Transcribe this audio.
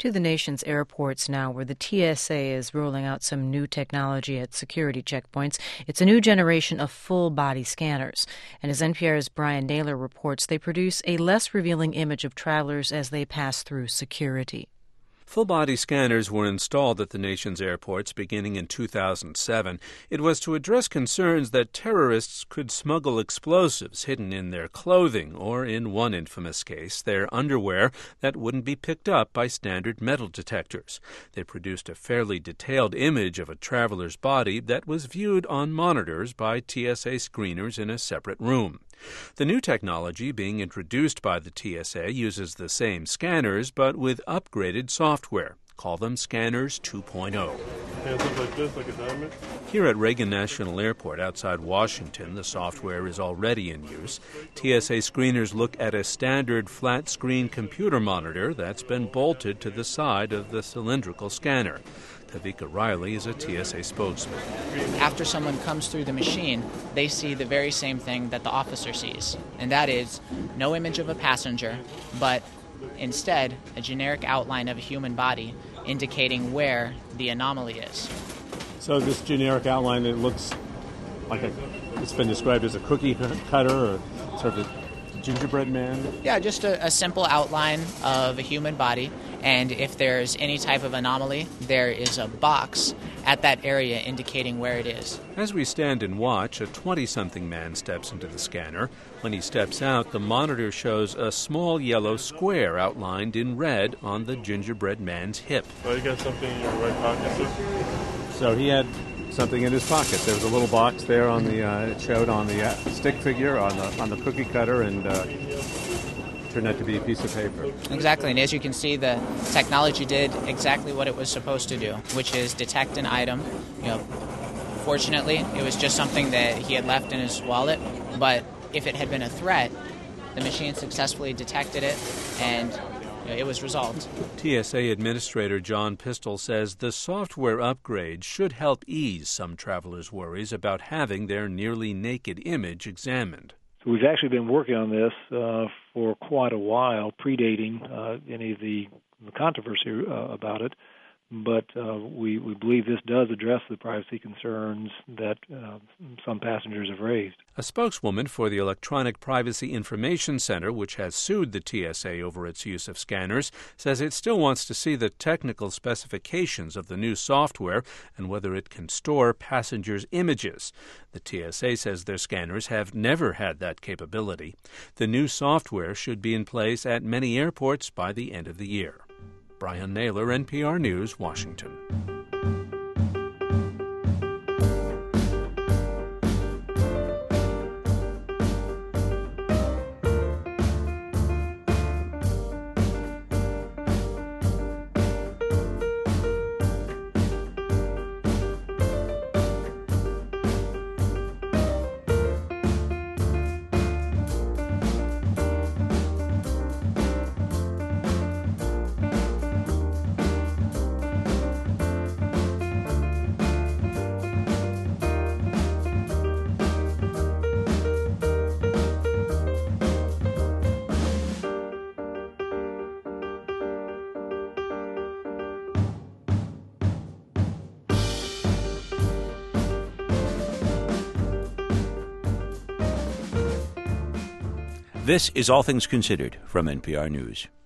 To the nation's airports now, where the TSA is rolling out some new technology at security checkpoints. It's a new generation of full-body scanners. And as NPR's Brian Naylor reports, they produce a less revealing image of travelers as they pass through security. Full-body scanners were installed at the nation's airports beginning in 2007. It was to address concerns that terrorists could smuggle explosives hidden in their clothing or, in one infamous case, their underwear that wouldn't be picked up by standard metal detectors. They produced a fairly detailed image of a traveler's body that was viewed on monitors by TSA screeners in a separate room. The new technology being introduced by the TSA uses the same scanners, but with upgraded software. Call them Scanners 2.0. Like this, like a diamond? Here at Reagan National Airport outside Washington, the software is already in use. TSA screeners look at a standard flat-screen computer monitor that's been bolted to the side of the cylindrical scanner. Kavika Riley is a TSA spokesman. After someone comes through the machine, they see the very same thing that the officer sees, and that is no image of a passenger, but instead a generic outline of a human body indicating where the anomaly is. So this generic outline, it looks like it's been described as a cookie cutter or sort of a gingerbread man? Yeah, just a simple outline of a human body, and if there's any type of anomaly, there is a box at that area indicating where it is. As we stand and watch, a 20-something man steps into the scanner. When he steps out, the monitor shows a small yellow square outlined in red on the gingerbread man's hip. Oh, you got something in your right pocket? So he had something in his pocket. There was a little box there on the it showed on the stick figure on the cookie cutter, and turned out to be a piece of paper. Exactly, and as you can see, the technology did exactly what it was supposed to do, which is detect an item. Fortunately, it was just something that he had left in his wallet, but if it had been a threat, the machine successfully detected it, and it was resolved. TSA Administrator John Pistol says the software upgrade should help ease some travelers' worries about having their nearly naked image examined. So we've actually been working on this for quite a while, predating any of the controversy about it. But we believe this does address the privacy concerns that some passengers have raised. A spokeswoman for the Electronic Privacy Information Center, which has sued the TSA over its use of scanners, says it still wants to see the technical specifications of the new software and whether it can store passengers' images. The TSA says their scanners have never had that capability. The new software should be in place at many airports by the end of the year. Brian Naylor, NPR News, Washington. This is All Things Considered from NPR News.